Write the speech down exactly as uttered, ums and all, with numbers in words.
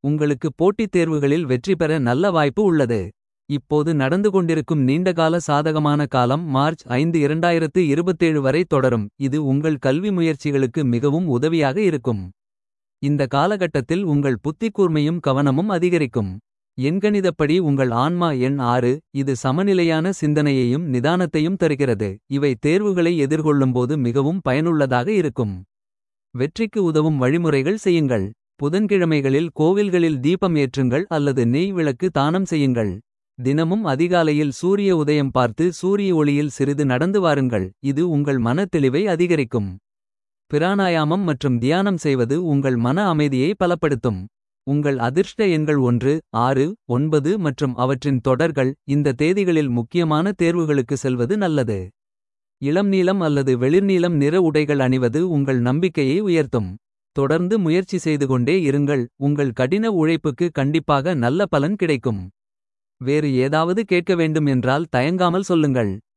உங்களுக்கு போட்டித் தேர்வுகளில் வெற்றி பெற நல்ல வாய்ப்பு உள்ளது. இப்போது நடந்து கொண்டிருக்கும் நீண்டகால சாதகமான காலம் மார்ச் ஐந்து இரண்டாயிரத்து இருபத்தேழு வரை தொடரும். இது உங்கள் கல்வி முயற்சிகளுக்கு மிகவும் உதவியாக இருக்கும். இந்த காலகட்டத்தில் உங்கள் புத்திக்கூர்மையும் கவனமும் அதிகரிக்கும். எண்கணிதப்படி உங்கள் ஆன்மா எண் ஆறு. இது சமநிலையான சிந்தனையையும் நிதானத்தையும் தருகிறது. இவை தேர்வுகளை எதிர்கொள்ளும்போது மிகவும் பயனுள்ளதாக இருக்கும். வெற்றிக்கு உதவும் வழிமுறைகள் செய்யுங்கள். புதன்கிழமைகளில் கோவில்களில் தீபம் ஏற்றுங்கள் அல்லது நெய் விளக்கு தானம் செய்யுங்கள். தினமும் அதிகாலையில் சூரிய உதயம் பார்த்து சூரிய ஒளியில் சிறிது நடந்து வாருங்கள். இது உங்கள் மன தெளிவை அதிகரிக்கும். பிராணாயாமம் மற்றும் தியானம் செய்வது உங்கள் மன அமைதியை பலப்படுத்தும். உங்கள் அதிர்ஷ்ட எண்கள் ஒன்று ஆறு ஒன்பது மற்றும் அவற்றின் தொடர்கள். இந்த தேதிகளில் முக்கியமான தேர்வுகளுக்கு செல்வது நல்லது. இளம் நீலம் அல்லது வெளிர்நீலம் நிற உடைகள் அணிவது உங்கள் நம்பிக்கையை உயர்த்தும். தொடர்ந்து முயற்சி செய்து கொண்டே இருங்கள். உங்கள் கடின உழைப்புக்கு கண்டிப்பாக நல்ல பலன் கிடைக்கும். வேறு ஏதாவது கேட்க வேண்டும் என்றால் தயங்காமல் சொல்லுங்கள்.